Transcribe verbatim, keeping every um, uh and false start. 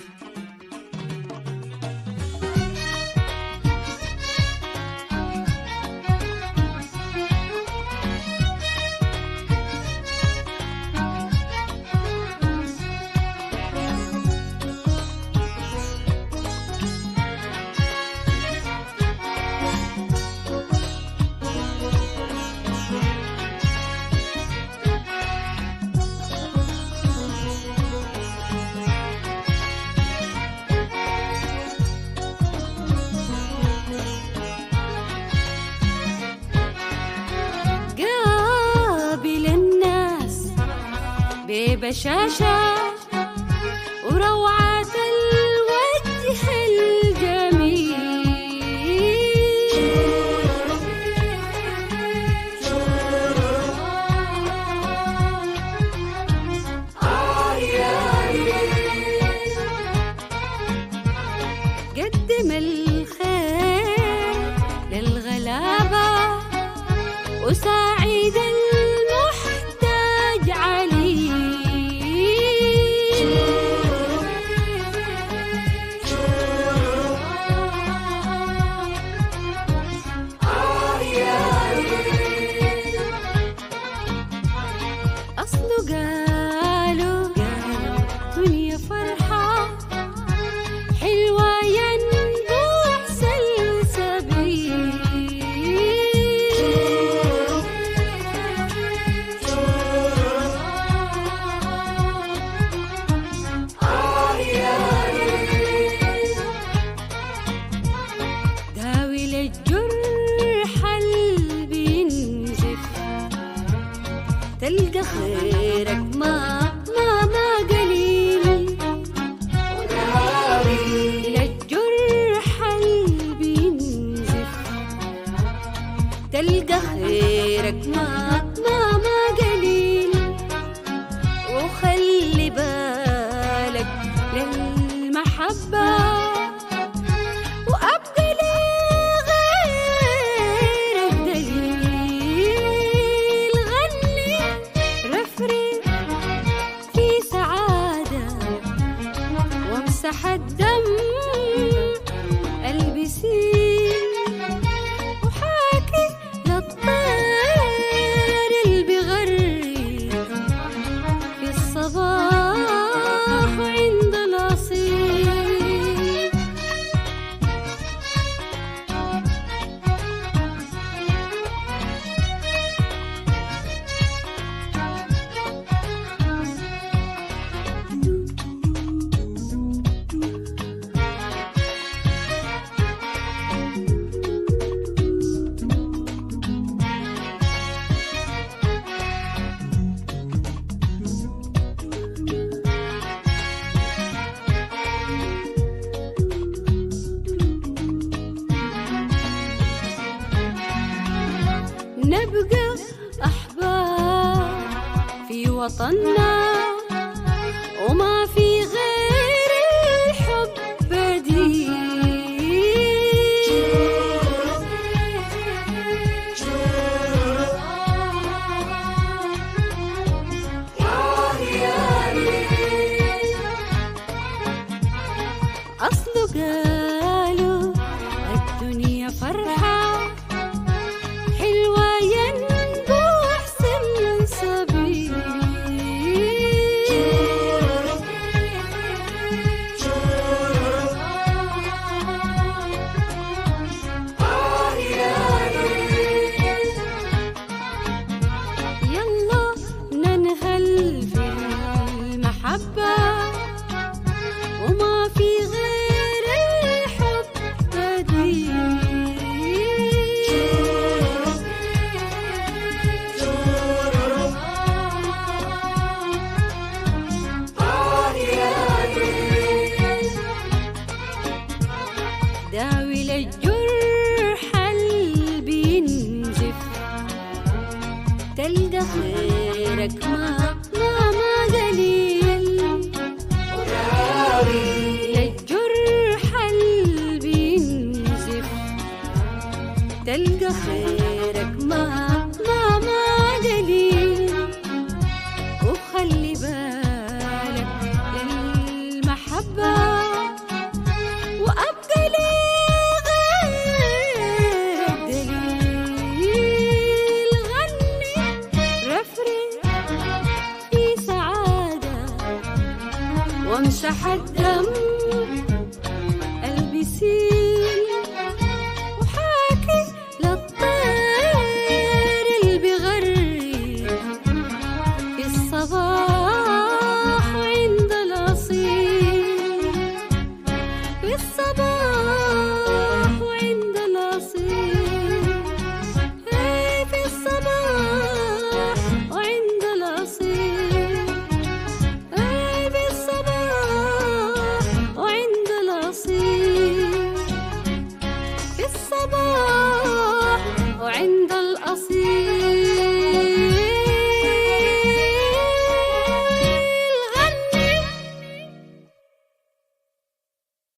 ببشاشة وروعة الوجه الجميل، قدم الخير للغلابة وساعد المحتاج عليه. أصله قالوا دنيا فرحة حلوة ينبوع سلسبيل، داوي للجرح اللي بينزف تلقى خيرك ما ما ما قليل، وداوي للجرح اللي بينزف تلقى خيرك ما ما ما قليل، وخلي بالك للمحبة وأبقى لغيرك دليل، غني رفرف في سعادة وامسح الدم البسيل، وحاكي للطير اللي بيغرد في الصباح عند الأصيل. نبقى أحباب في وطننا وما في غير الحب بديل، أصله قالوا الدنيا فرحة حلوة ينبوع سلسبيل، يلا ننهل في المحبة وما في غير الحب بديل، داوي للجرح اللي بينزف تلقى خيرك ما ما ما قليل، وداوي للجرح اللي بينزف تلقى خيرك ما ما ما قليل، وخلي بالك للمحبة وامسح الدم. البسي